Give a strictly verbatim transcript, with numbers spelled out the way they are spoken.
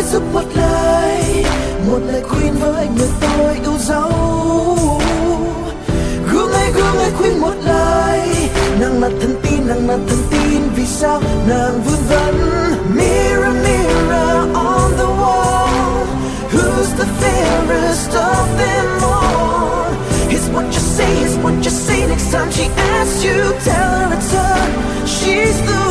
giúp một lời, một lời khuyên với người tôi yêu dấu. Gương ơi gương ơi khuyên một lời, nàng là thần tin, nàng là thần tin, vì sao nàng vương vấn. Mirror mirror on the wall, who's the fairest of them all? Here's what you say, here's what you say. Next time she asks you, tell her it's her. She's the